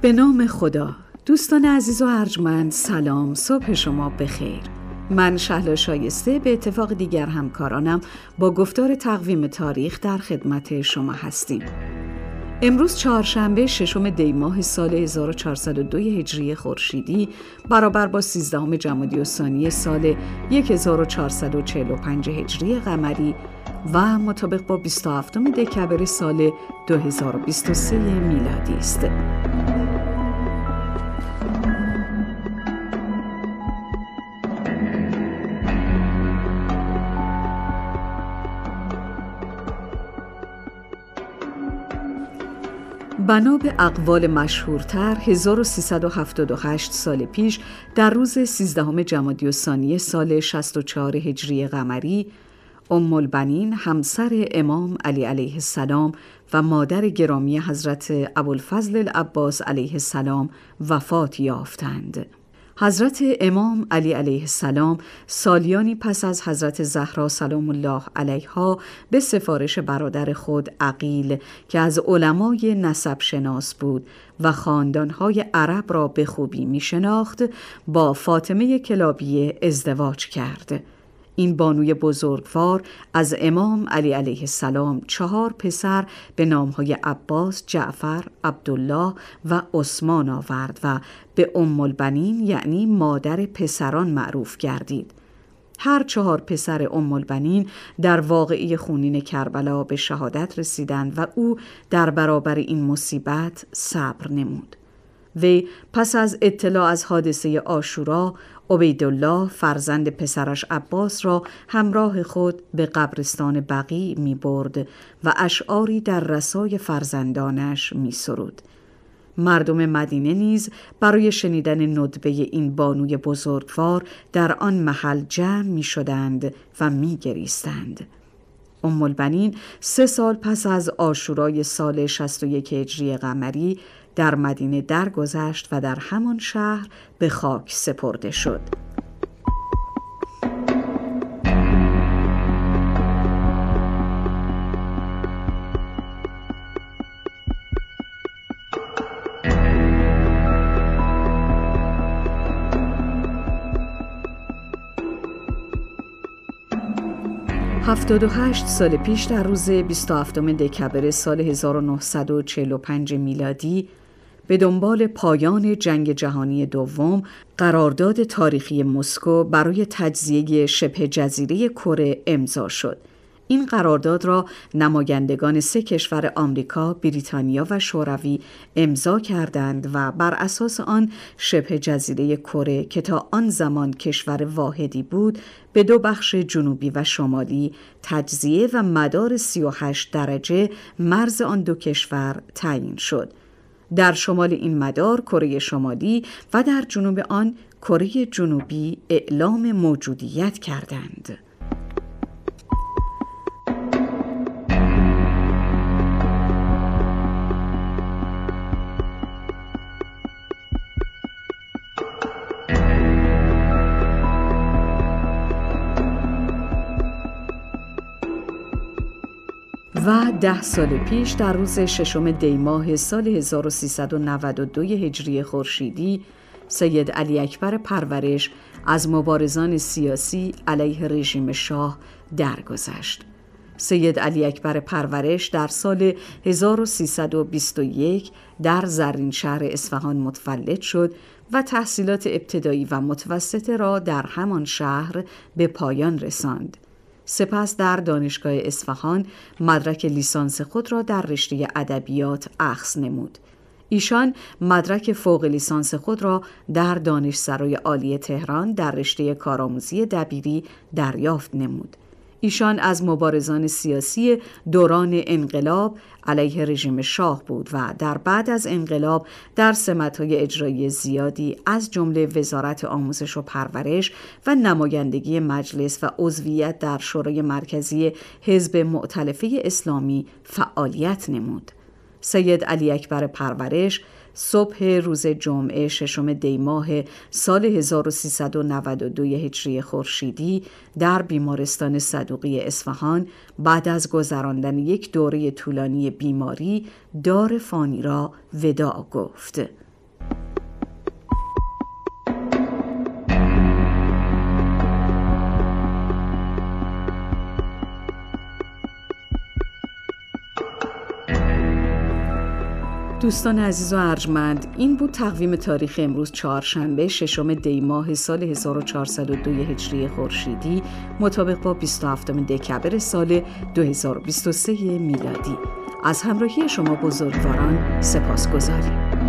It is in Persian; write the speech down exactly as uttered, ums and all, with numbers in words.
به نام خدا. دوستان عزیز و ارجمند، سلام، صبح شما بخیر. من شهلا شایسته به اتفاق دیگر همکارانم با گفتار تقویم تاریخ در خدمت شما هستیم. امروز چهارشنبه ششم دی ماه سال هزار و چهارصد و دو هجری خورشیدی برابر با سیزدهم جمادی الثانی سال هزار و چهارصد و چهل و پنج هجری قمری و مطابق با بیست و هفتم دکبر سال دو هزار و بیست و سه میلادی است. بنا به اقوال مشهورتر، هزار و سیصد و هفتاد و هشت سال پیش در روز سیزدهم جمادی الثانی سال شصت و چهار هجری قمری، ام البنین همسر امام علی علیه السلام و مادر گرامی حضرت ابوالفضل العباس علیه السلام وفات یافتند. حضرت امام علی علیه السلام سالیانی پس از حضرت زهرا سلام الله علیها به سفارش برادر خود عقیل که از علمای نسب شناس بود و خاندانهای عرب را به خوبی می شناخت، با فاطمه کلابیه ازدواج کرد. این بانوی بزرگوار از امام علی علیه السلام چهار پسر به نامهای عباس، جعفر، عبدالله و عثمان آورد و به ام البنین یعنی مادر پسران معروف گردید. هر چهار پسر ام البنین در واقعه خونین کربلا به شهادت رسیدند و او در برابر این مصیبت صبر نمود. وی پس از اطلاع از حادثه عاشورا، عبیدالله فرزند پسرش عباس را همراه خود به قبرستان بقیع می برد و اشعاری در رسای فرزندانش می سرود. مردم مدینه نیز برای شنیدن ندبه این بانوی بزرگوار در آن محل جمع می شدند و می گریستند. ام البنین سه سال پس از عاشورای سال شصت و یک هجری قمری در مدینه درگذشت و در همان شهر به خاک سپرده شد. هفتاد و هشت سال پیش در روز بیست و هفتم دکبر سال هزار و نهصد و چهل و پنج میلادی به دنبال پایان جنگ جهانی دوم، قرارداد تاریخی مسکو برای تجزیه شبه جزیره کره امضا شد. این قرارداد را نمایندگان سه کشور آمریکا، بریتانیا و شوروی امضا کردند و بر اساس آن شبه جزیره کره که تا آن زمان کشور واحدی بود، به دو بخش جنوبی و شمالی تجزیه و مدار سی و هشت درجه مرز آن دو کشور تعیین شد. در شمال این مدار کره شمالی و در جنوب آن کره جنوبی اعلام موجودیت کردند. و ده سال پیش در روز ششم دی ماه سال هزار و سیصد و نود و دو هجری خورشیدی، سید علی اکبر پرورش از مبارزان سیاسی علیه رژیم شاه درگذشت. سید علی اکبر پرورش در سال هزار و سیصد و بیست و یک در زرین شهر اصفهان متولد شد و تحصیلات ابتدایی و متوسطه را در همان شهر به پایان رساند. سپس در دانشگاه اصفهان مدرک لیسانس خود را در رشته ادبیات اخذ نمود. ایشان مدرک فوق لیسانس خود را در دانشسرای عالی تهران در رشته کارآموزی دبیری دریافت نمود. ایشان از مبارزان سیاسی دوران انقلاب علیه رژیم شاه بود و در بعد از انقلاب در سمت‌های اجرایی زیادی از جمله وزارت آموزش و پرورش و نمایندگی مجلس و عضویت در شورای مرکزی حزب مؤتلفه اسلامی فعالیت نمود. سید علی اکبر پرورش صبح روز جمعه ششم دی ماه سال هزار و سیصد و نود و دو هجری خورشیدی در بیمارستان صدوقی اصفهان بعد از گذراندن یک دوره طولانی بیماری دار فانی را وداع گفت. دوستان عزیز و ارجمند، این بود تقویم تاریخ امروز چهارشنبه ششم دی ماه سال هزار و چهارصد و دو هجری خورشیدی مطابق با بیست و هفتم دکبر سال دو هزار و بیست و سه میلادی. از همراهی شما بزرگواران سپاسگزاریم.